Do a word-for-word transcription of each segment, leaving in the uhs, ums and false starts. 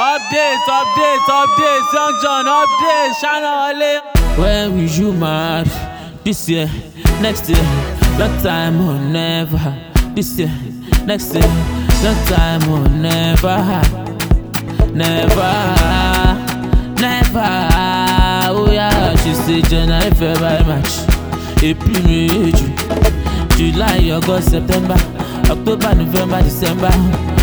Updates, updates, updates, Young John, updates, Shana Wale. When will you marry? This year, next year, long time or never. This year, next year, long time or never. Never, never. Oh yeah, she say January, February, March, April, May, June, July, August, September, October, November, December.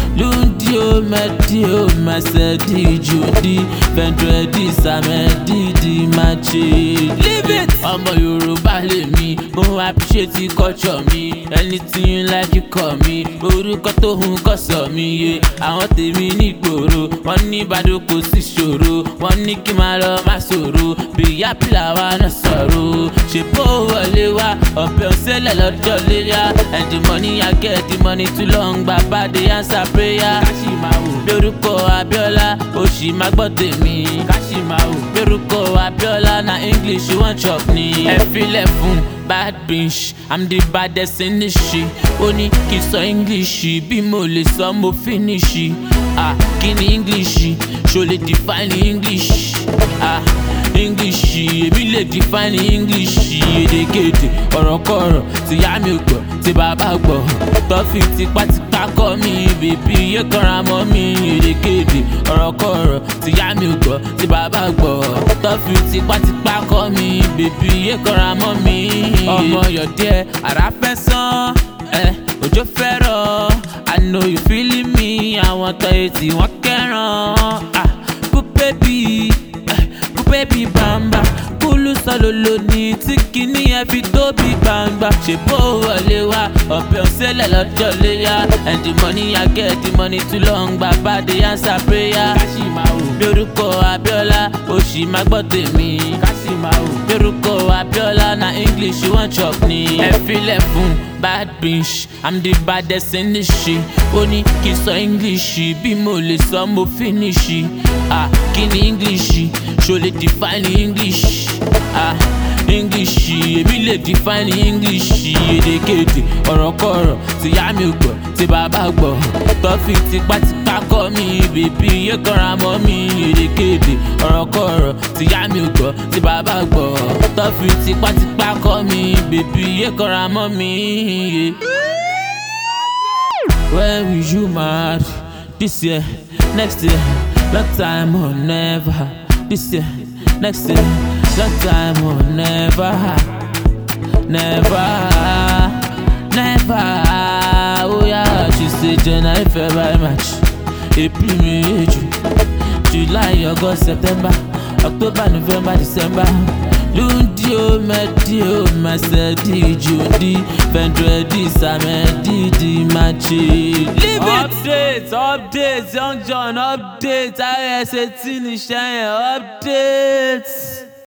Lundio, Medio, Masedi, Judy, Vendredi, Samedi, Di Machi. Leave it! Ọmọ Yorùbá lèmi, mo appreciate the culture mi. Anything you like you call me. Orúkọ tó hun kọ́ sọ mi yé. Àwọn tèmi ní ìgboro, wọ́n ní Ìbàdàn kò sí ṣòro. Wọ́n ní kí n máa lọ má ṣòro. Bí happy làwa náà sọ̀rọ̀. Ṣé bó wọlé wá? Ọ̀bẹ òṣèlè lọ́jọ́ léyà. And the money I get, the money too long, bàbá dey answer prayer. Kashimawo lórúkọ Abiola ó sì máa gbọ́ tèmi. Kashimawo lórúkọ Abiola na English you wan chop ni. Ẹ filẹ̀ fún bad bitch, I'm the baddest in this shit. Ó ní kí n sọ English bí mo lè sọ mo finish. Ah, kí ni English? Ṣo lè define English? Ah, English èmi lè define English. Èdèkedè ọ̀rọ̀kọ̀rọ̀ tìyá mi ò gbọ́ tí bàbá gbọ́. Tọ́fì tipátipá kọ́ mi bèbí yé kanra mọ́ mi. Èdèkedè ọ̀rọ̀kọ̀rọ̀ tìyá mi ò gbọ́ tí bàbá gbọ́. Tọ́fì tipátipá kọ́ mi bèbí yé kanra mọ́ mi. Ọmọ yọ̀dẹ́ ara fẹ́ sán ẹ òjò fẹ́ rọ̀. I know you feeling me. Àwọn tọ́ etí wọ́n kẹ́ràn. Ah, kú bébí kú bébí bàmbà. Kúlù sọlọ́lọ́ ní tí kìíní ẹ fi tóbi gbangba. Ṣé bó wọlé wá? Ọ̀bẹ òṣèlè lọ́jọ́ léyà. And the money I get, the money too long, bàbá dey answer prayer. Kashimawo lórúkọ Abiola ó sì máa gbọ́ tèmi. Kashimawo lórúkọ Abiola na English you wan chop ni. Ẹ filẹ̀ fún bad bitch, I'm the baddest in this shit. Ó ní kí n sọ English bí mo lè sọ mo finish. Ah, kí ni English? Ṣo lè define English? Ah, English èmi lè define English. Èdèkedè ọ̀rọ̀kọ̀rọ̀ tìyá mi ò gbọ́ tí bàbá gbọ́. Tọ́fì tipátipá kọ́ mi bèbí yé kanra mọ́ mi. Èdèkedè ọ̀rọ̀kọ̀rọ̀ tìyá mi ò gbọ́ tí bàbá gbọ́. Tọ́fì tipátipá kọ́ mi bèbí yé kanra mọ́ mi. When will you marry? This year, next year, long time or never. This year, next year, long time or never. Never, never. Oh yeah, she say January, February, March, April, May, June, July, August, September, October, November, December. Lundio, Medio, Masedi, Judy, Vendredi, Samedi, Di Machi. Leave it! Updates, updates, Young John, updates. I S A T, Updates.